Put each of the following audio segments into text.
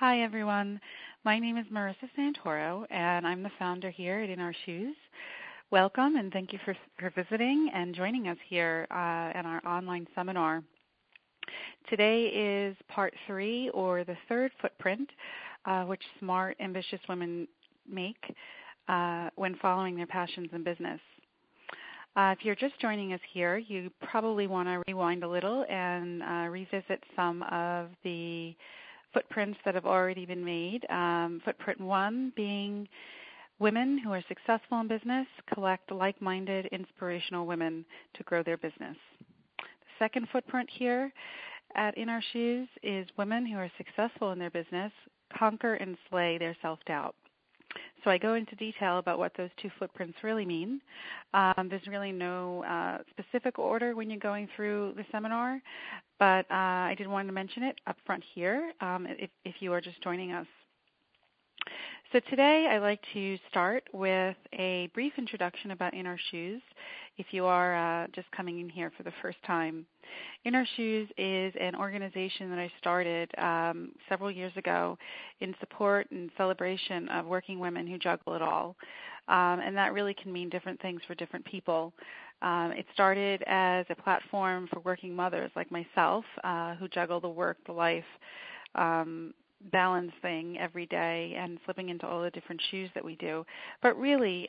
Hi, everyone. My name is Marissa Santoro, and I'm the founder here at In Our Shoes. Welcome, and thank you for visiting and joining us here at our online seminar. Today is part 3, or the third footprint, which smart, ambitious women make when following their passions in business. If you're just joining us here, you probably want to rewind a little and revisit some of the footprints that have already been made. Footprint 1 being women who are successful in business collect like-minded, inspirational women to grow their business. The second footprint here at In Our Shoes is women who are successful in their business conquer and slay their self-doubt. So I go into detail about what those two footprints really mean. There's really no specific order when you're going through the seminar, but I did want to mention it up front here if you are just joining us. So today I'd like to start with a brief introduction about In Our Shoes if you are just coming in here for the first time. In Our Shoes is an organization that I started several years ago in support and celebration of working women who juggle it all. And that really can mean different things for different people. It started as a platform for working mothers like myself who juggle the work, the life, balance thing every day and slipping into all the different shoes that we do. But really,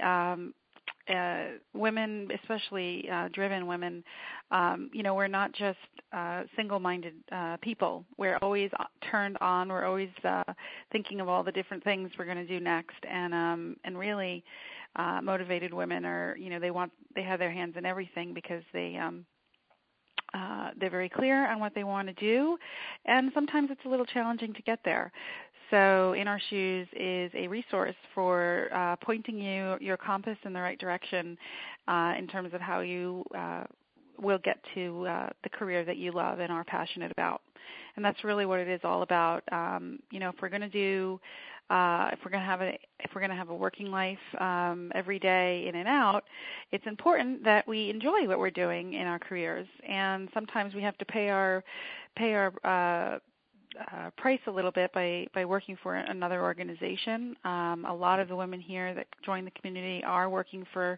women, especially driven women, we're not just single-minded people. We're always turned on. We're always thinking of all the different things we're going to do next. And really, motivated women are, they have their hands in everything because they're very clear on what they want to do, and sometimes it's a little challenging to get there. So In Our Shoes is a resource for pointing your compass in the right direction in terms of how you will get to the career that you love and are passionate about. And that's really what it is all about. If we're going to do if we're going to have a working life every day in and out, it's important that we enjoy what we're doing in our careers. And sometimes we have to pay our price a little bit by working for another organization. A lot of the women here that join the community are working for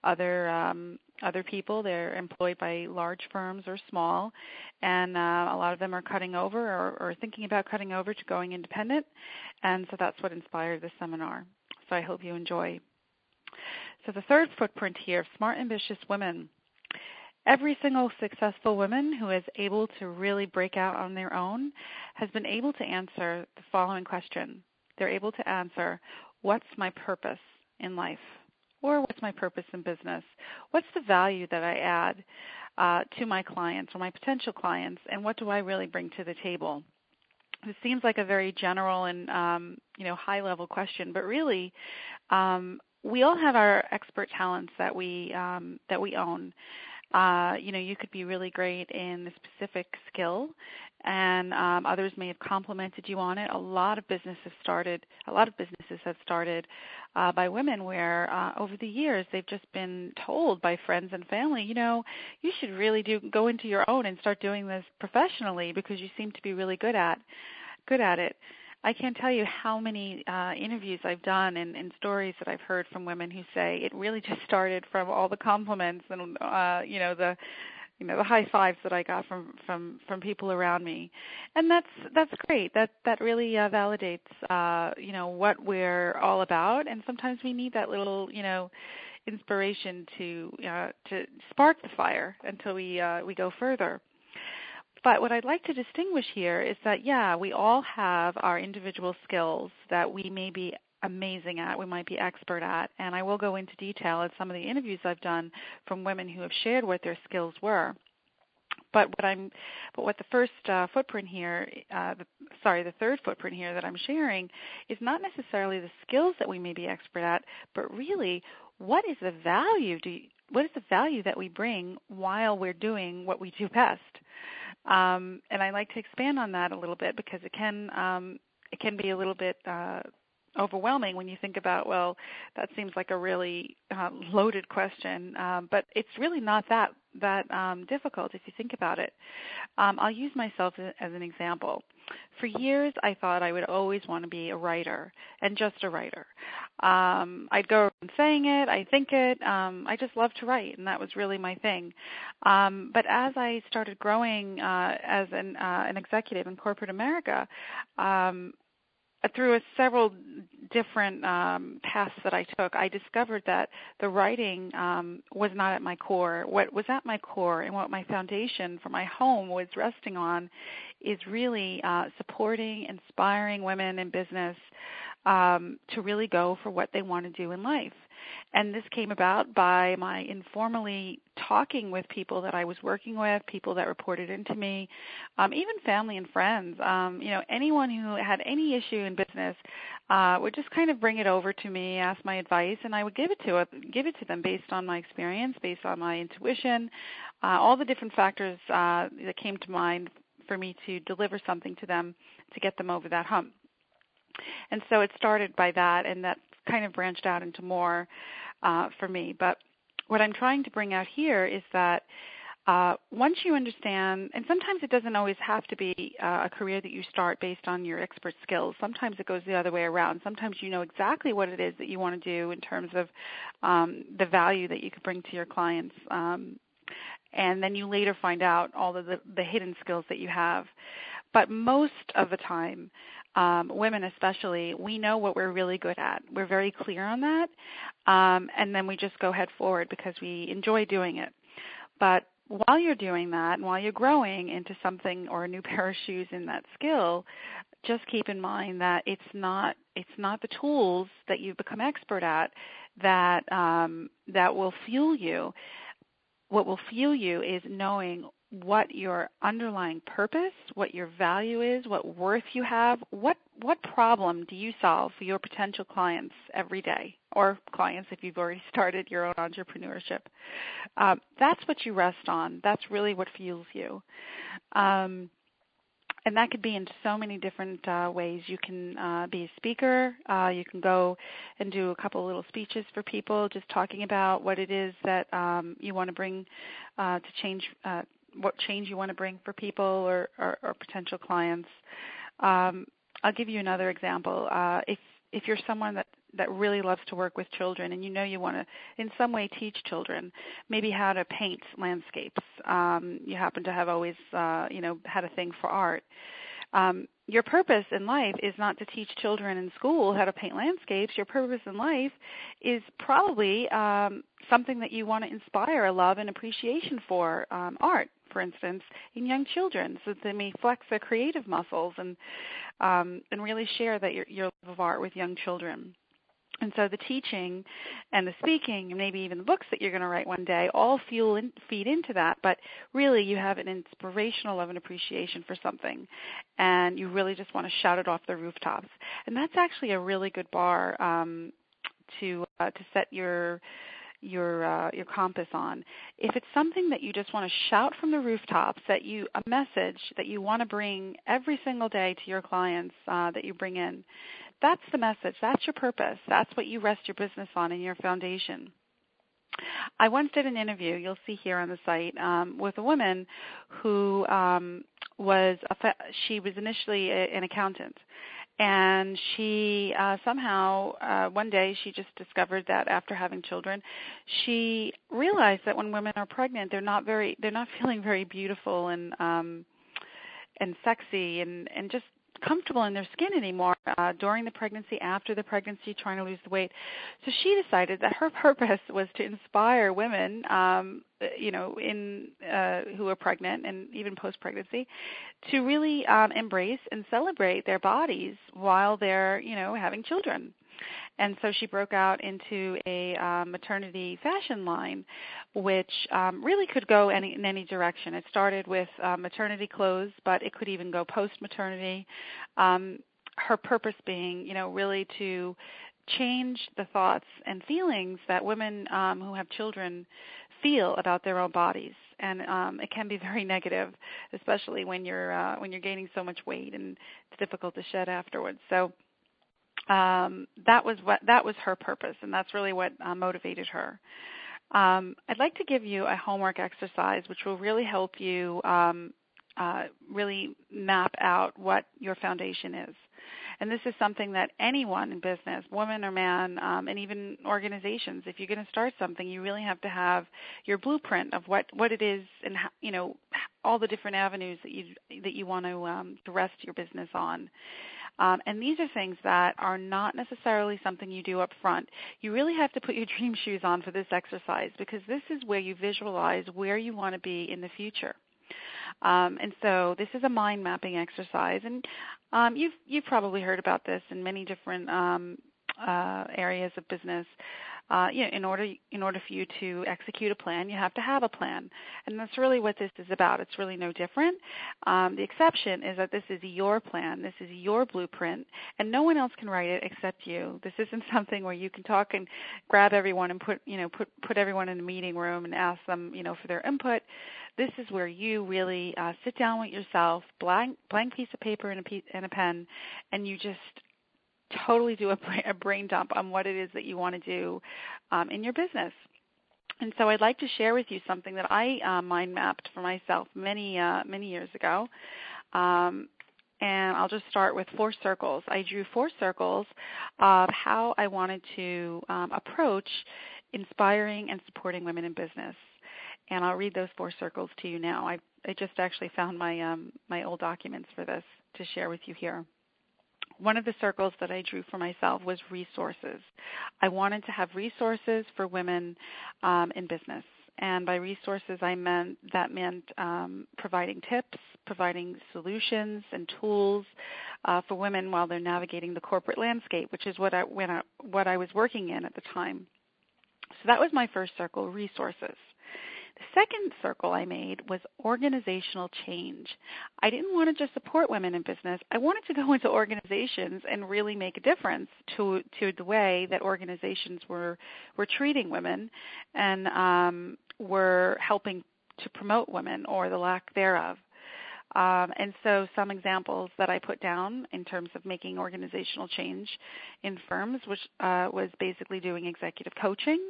other people. They're employed by large firms or small, and a lot of them are cutting over or thinking about cutting over to going independent, and so that's what inspired this seminar. So I hope you enjoy. So the third footprint here, smart, ambitious women. Every single successful woman who is able to really break out on their own has been able to answer the following question. They're able to answer, what's my purpose in life? Or what's my purpose in business? What's the value that I add to my clients or my potential clients, and what do I really bring to the table? This seems like a very general and high-level question, but really we all have our expert talents that we own. You could be really great in a specific skill, and others may have complimented you on it. A lot of businesses have started by women where over the years they've just been told by friends and family, you should really go into your own and start doing this professionally because you seem to be really good at it. I can't tell you how many interviews I've done and stories that I've heard from women who say it really just started from all the compliments and the high fives that I got from people around me, and that's great. That really validates what we're all about, and sometimes we need that little inspiration to spark the fire until we go further. But what I'd like to distinguish here is that, we all have our individual skills that we may be amazing at, we might be expert at, and I will go into detail at some of the interviews I've done from women who have shared what their skills were. But what the first footprint here, the third footprint here that I'm sharing is not necessarily the skills that we may be expert at, but really what is the value that we bring while we're doing what we do best. And I'd like to expand on that a little bit because it can be a little bit overwhelming when you think about, well, that seems like a really loaded question, but it's really not that difficult if you think about it. I'll use myself as an example. For years, I thought I would always want to be a writer, and just a writer. I'd go around saying it, I think it. I just love to write, and that was really my thing. But as I started growing as an executive in corporate America, through several different paths that I took, I discovered that the writing was not at my core. What was at my core and what my foundation for my home was resting on is really supporting, inspiring women in business to really go for what they want to do in life. And this came about by my informally talking with people that I was working with, people that reported into me, even family and friends. Anyone who had any issue in business would just kind of bring it over to me, ask my advice, and I would give it to them based on my experience, based on my intuition, all the different factors that came to mind for me to deliver something to them to get them over that hump. And so it started by that, and that kind of branched out into more for me. But what I'm trying to bring out here is that once you understand, and sometimes it doesn't always have to be a career that you start based on your expert skills. Sometimes it goes the other way around. Sometimes you know exactly what it is that you want to do in terms of the value that you could bring to your clients. And then you later find out all of the hidden skills that you have. But most of the time, women especially, we know what we're really good at. We're very clear on that, and then we just go head forward because we enjoy doing it. But while you're doing that and while you're growing into something or a new pair of shoes in that skill, just keep in mind that it's not the tools that you've become expert at that will fuel you. What will fuel you is knowing what your underlying purpose, what your value is, what worth you have, what problem do you solve for your potential clients every day, or clients if you've already started your own entrepreneurship. That's what you rest on. That's really what fuels you. And that could be in so many different ways. You can be a speaker. You can go and do a couple of little speeches for people, just talking about what it is that you want to bring to change, what change you want to bring for people or potential clients. I'll give you another example. If you're someone that really loves to work with children and you know you want to in some way teach children maybe how to paint landscapes, you happen to have always had a thing for art. Your purpose in life is not to teach children in school how to paint landscapes. Your purpose in life is probably something that you want to inspire a love and appreciation for, art, for instance, in young children, so that they may flex their creative muscles and really share that your love of art with young children. And so the teaching and the speaking and maybe even the books that you're going to write one day all feed into that, but really you have an inspirational love and appreciation for something, and you really just want to shout it off the rooftops. And that's actually a really good bar to set your compass on. If it's something that you just want to shout from the rooftops, a message that you want to bring every single day to your clients that you bring in, that's the message. That's your purpose. That's what you rest your business on in your foundation. I once did an interview, you'll see here on the site, with a woman who she was initially an accountant. And she somehow, one day, she just discovered that after having children, she realized that when women are pregnant, they're not feeling very beautiful and sexy and just comfortable in their skin anymore during the pregnancy, after the pregnancy, trying to lose the weight. So she decided that her purpose was to inspire women, who are pregnant and even post-pregnancy, to really embrace and celebrate their bodies while they're, having children. And so she broke out into a maternity fashion line, which really could go in any direction. It started with maternity clothes, but it could even go post-maternity. Her purpose being, really to change the thoughts and feelings that women who have children feel about their own bodies. And it can be very negative, especially when you're gaining so much weight and it's difficult to shed afterwards. So that was her purpose, and that's really what motivated her. I'd like to give you a homework exercise which will really help you really map out what your foundation is. And this is something that anyone in business, woman or man, and even organizations, if you're going to start something, you really have to have your blueprint of what it is and how, all the different avenues that you want to rest your business on. And these are things that are not necessarily something you do up front. You really have to put your dream shoes on for this exercise, because this is where you visualize where you want to be in the future. And so this is a mind mapping exercise, and you've probably heard about this in many different areas of business. In order for you to execute a plan, you have to have a plan, and that's really what this is about. It's really no different. The exception is that this is your plan, this is your blueprint, and no one else can write it except you. This isn't something where you can talk and grab everyone and put everyone in a meeting room and ask them, for their input. This is where you really sit down with yourself, blank piece of paper and a pen, and you just totally do a brain dump on what it is that you want to do in your business. And so I'd like to share with you something that I mind mapped for myself many years ago. And I'll just start with 4 circles. I drew 4 circles of how I wanted to approach inspiring and supporting women in business. And I'll read those 4 circles to you now. I just actually found my old documents for this to share with you here. One of the circles that I drew for myself was resources. I wanted to have resources for women in business. And by resources, that meant providing tips, providing solutions and tools for women while they're navigating the corporate landscape, which is what I was working in at the time. So that was my first circle, resources. The second circle I made was organizational change. I didn't want to just support women in business. I wanted to go into organizations and really make a difference to the way that organizations were treating women and were helping to promote women or the lack thereof. And so some examples that I put down in terms of making organizational change in firms, which was basically doing executive coaching,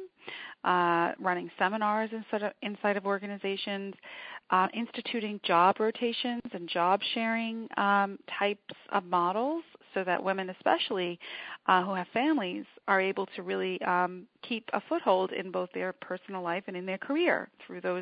running seminars inside of organizations, instituting job rotations and job sharing types of models so that women especially who have families are able to really keep a foothold in both their personal life and in their career through those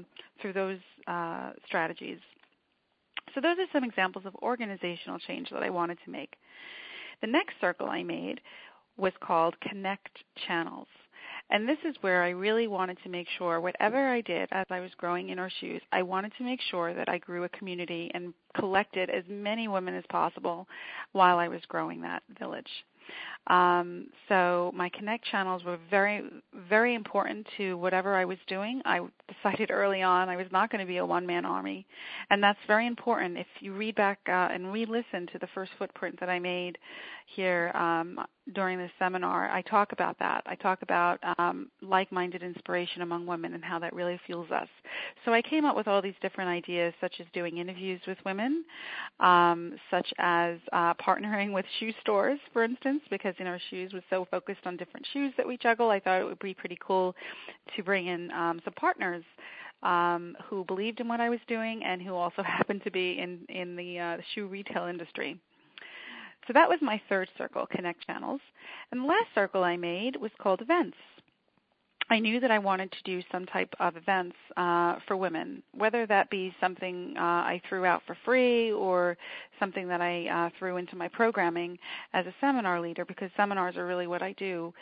strategies. So those are some examples of organizational change that I wanted to make. The next circle I made was called Connect Channels. And this is where I really wanted to make sure whatever I did as I was growing In Our Shoes, I wanted to make sure that I grew a community and collected as many women as possible while I was growing that village. So my Connect channels were very, very important to whatever I was doing. I decided early on I was not going to be a one-man army, and that's very important. If you read back and re-listen to the first footprint that I made here during this seminar, I talk about that. I talk about like-minded inspiration among women and how that really fuels us. So I came up with all these different ideas, such as doing interviews with women, such as partnering with shoe stores, for instance, because In Our Shoes was so focused on different shoes that we juggle. I thought it would be pretty cool to bring in some partners who believed in what I was doing and who also happened to be in the shoe retail industry. So that was my third circle, Connect Channels. And the last circle I made was called Events. I knew that I wanted to do some type of events for women, whether that be something I threw out for free or something that I threw into my programming as a seminar leader, because seminars are really what I do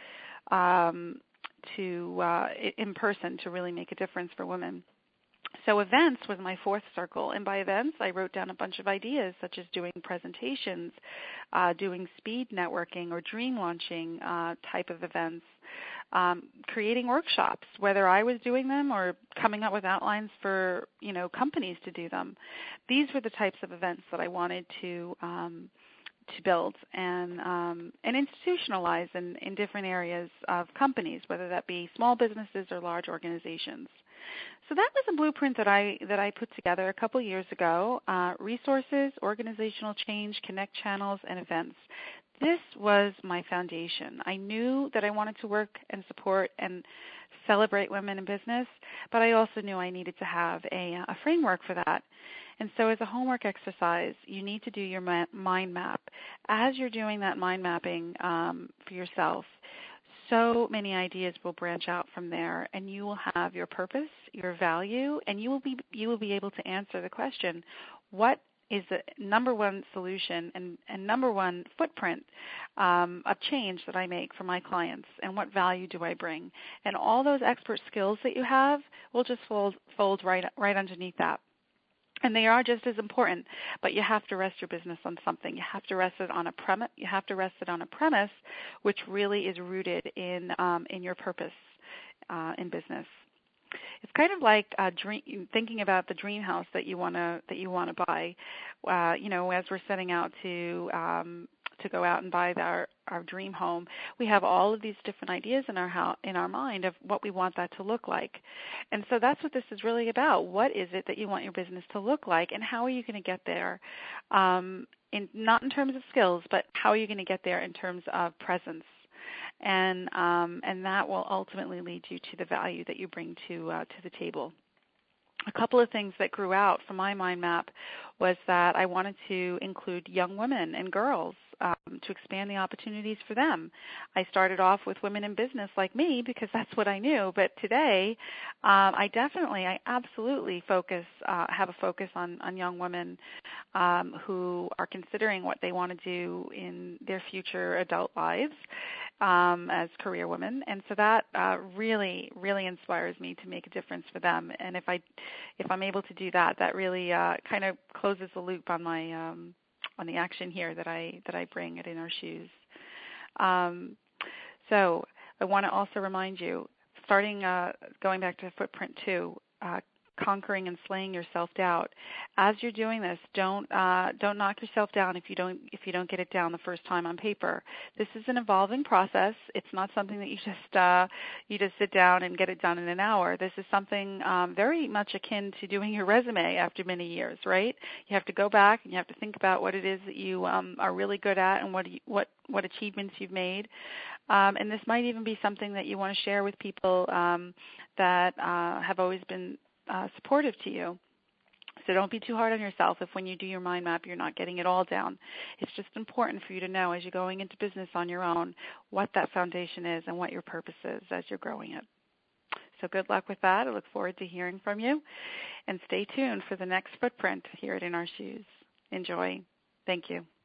in person to really make a difference for women. So events was my fourth circle, and by events I wrote down a bunch of ideas, such as doing presentations, doing speed networking or dream launching type of events, creating workshops, whether I was doing them or coming up with outlines for companies to do them. These were the types of events that I wanted to build and institutionalize in different areas of companies, whether that be small businesses or large organizations. So that was a blueprint that I put together a couple years ago, resources, organizational change, Connect Channels, and events. This was my foundation. I knew that I wanted to work and support and celebrate women in business, but I also knew I needed to have a framework for that. And so as a homework exercise, you need to do your mind map. As you're doing that mind mapping for yourself, so many ideas will branch out from there, and you will have your purpose, your value, and you will be able to answer the question, what is the number one solution and number one footprint of change that I make for my clients, and what value do I bring? And all those expert skills that you have will just fold right underneath that. And they are just as important, but you have to rest your business on something. You have to rest it on a premise. You have to rest it on a premise, which really is rooted in your purpose in business. It's kind of like thinking about the dream house that you want to buy. As we're setting out to go out and buy our dream home, we have all of these different ideas in our mind of what we want that to look like. And so that's what this is really about. What is it that you want your business to look like, and how are you going to get there? Not in terms of skills, but how are you going to get there in terms of presence? And that will ultimately lead you to the value that you bring to the table. A couple of things that grew out from my mind map was that I wanted to include young women and girls to expand the opportunities for them. I started off with women in business like me because that's what I knew, but today I absolutely have a focus on young women who are considering what they want to do in their future adult lives as career women, and so that really, really inspires me to make a difference for them. And if I'm able to do that, that really kind of closes the loop on my on the action here that I bring at In Our Shoes. So I want to also remind you, going back to Footprint 2, conquering and slaying your self-doubt. As you're doing this, don't knock yourself down if you don't get it down the first time on paper. This is an evolving process. It's not something that you just sit down and get it done in an hour. This is something very much akin to doing your resume after many years, right? You have to go back and you have to think about what it is that you are really good at and what achievements you've made. And this might even be something that you want to share with people that have always been supportive to you. So don't be too hard on yourself if when you do your mind map you're not getting it all down. It's just important for you to know as you're going into business on your own what that foundation is and what your purpose is as you're growing it. So good luck with that. I look forward to hearing from you. And stay tuned for the next footprint here at In Our Shoes. Enjoy. Thank you.